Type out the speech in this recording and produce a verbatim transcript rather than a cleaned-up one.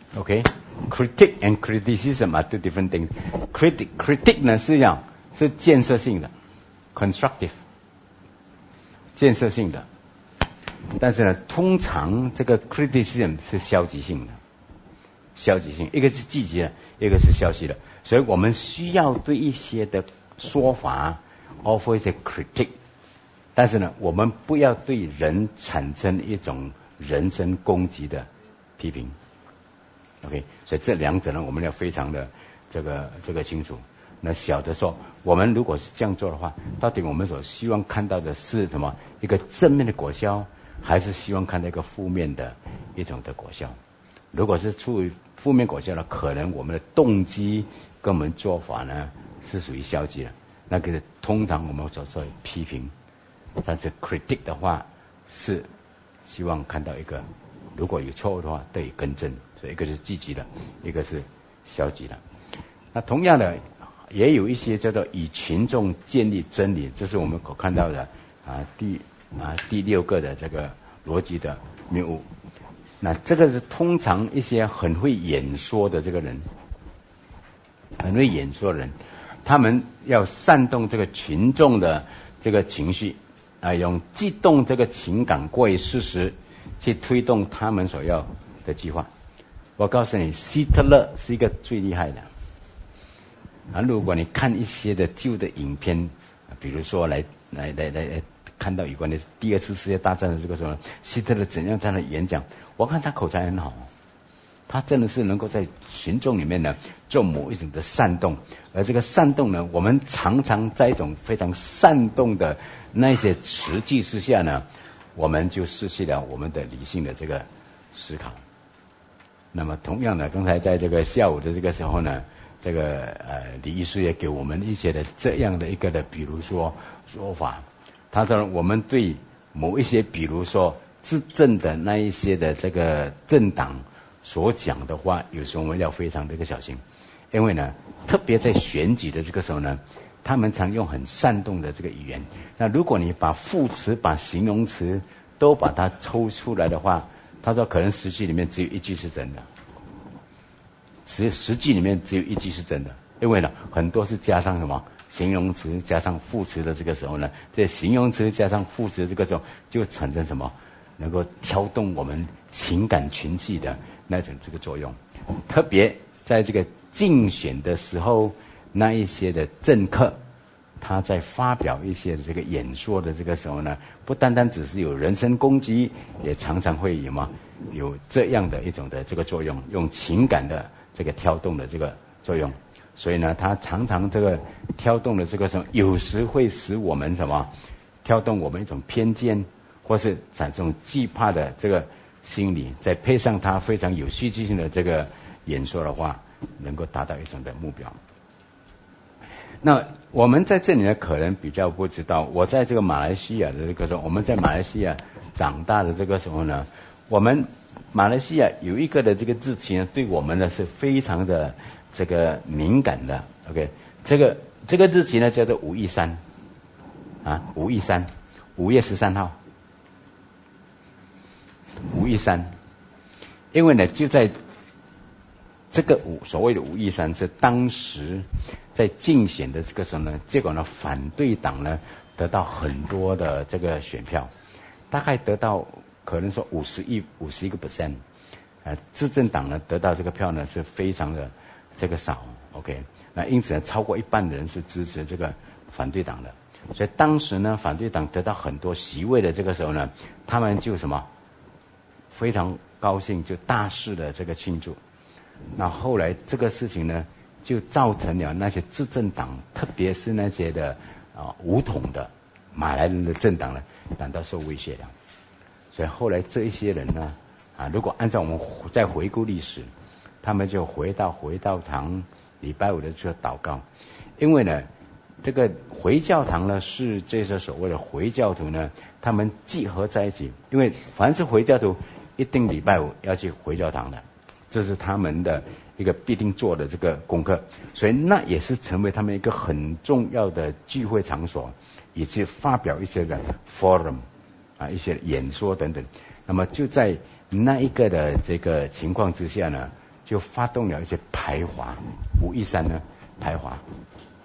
OK，critic and criticism are two different things. Critic critic 呢是讲是建设性的 ，constructive， 建设性的。但是呢，通常这个 criticism 是消极性的，消极性，一个是积极的，一个是消极的。所以我们需要对一些的说法 offer 一些 critic， 但是呢，我们不要对人产生一种人身攻击的批评。OK， 所以这两者呢，我们要非常的这个这个清楚。那小的说，我们如果是这样做的话，到底我们所希望看到的是什么？一个正面的果效，还是希望看到一个负面的一种的果效？如果是出于负面果效呢，可能我们的动机跟我们做法呢是属于消极的。那个通常我们所说的批评，但是 critic 的话是希望看到一个如果有错误的话得以更正。所以一个是积极的，一个是消极的。那同样的，也有一些叫做以群众建立真理，这是我们所看到的啊第啊第六个的这个逻辑的谬误。那这个是通常一些很会演说的这个人，很会演说的人，他们要煽动这个群众的这个情绪啊，用激动这个情感过于事实去推动他们所要的计划。我告诉你，希特勒是一个最厉害的啊！如果你看一些的旧的影片，比如说来来来来来看到有关的第二次世界大战的这个时候，希特勒怎样在那演讲，我看他口才很好，他真的是能够在群众里面呢做某一种的煽动，而这个煽动呢，我们常常在一种非常煽动的那些词句之下呢，我们就失去了我们的理性的这个思考。那么同样的，刚才在这个下午的这个时候呢，这个呃李医师也给我们一些的这样的一个的，比如说说法，他说我们对某一些，比如说执政的那一些的这个政党所讲的话，有时候我们要非常的一个小心，因为呢，特别在选举的这个时候呢，他们常用很煽动的这个语言。那如果你把副词、把形容词都把它抽出来的话，他说可能十句里面只有一句是真的，十十句里面只有一句是真的，因为呢很多是加上什么形容词加上副词的这个时候呢，这形容词加上副词这个时候就产生什么能够挑动我们情感情绪的那种这个作用。特别在这个竞选的时候，那一些的政客他在发表一些这个演说的这个时候呢，不单单只是有人身攻击，也常常会有嘛有这样的一种的这个作用，用情感的这个挑动的这个作用。所以呢，他常常这个挑动的这个时候，有时会使我们什么挑动我们一种偏见，或是产生惧怕的这个心理，再配上他非常有戏剧性的这个演说的话，能够达到一种的目标。那我们在这里呢，可能比较不知道，我在这个马来西亚的这个时候，我们在马来西亚长大的这个时候呢，我们马来西亚有一个的这个日期呢，对我们呢是非常的这个敏感的。OK， 这个这个日期呢叫做五一三啊，五一三，五月十三号，五一三，因为呢就在这个五所谓的五一三是当时在竞选的这个时候呢，结果呢反对党呢得到很多的这个选票，大概得到可能说五十亿五十一个 percent， 呃，执政党呢得到这个票呢是非常的这个少 ，OK， 那因此呢超过一半的人是支持这个反对党的，所以当时呢反对党得到很多席位的这个时候呢，他们就什么非常高兴，就大肆的这个庆祝。那后来这个事情呢，就造成了那些执政党，特别是那些的啊武统的马来人的政党呢，感到受威胁了。所以后来这一些人呢，啊，如果按照我们再回顾历史，他们就回到回教堂，礼拜五的时候祷告，因为呢，这个回教堂呢是这些所谓的回教徒呢，他们集合在一起，因为凡是回教徒一定礼拜五要去回教堂的。这是他们的一个必定做的这个功课，所以那也是成为他们一个很重要的聚会场所，以及发表一些的 forum 啊，一些演说等等。那么就在那一个的这个情况之下呢， 就发动了一些排华，武夷山呢排华，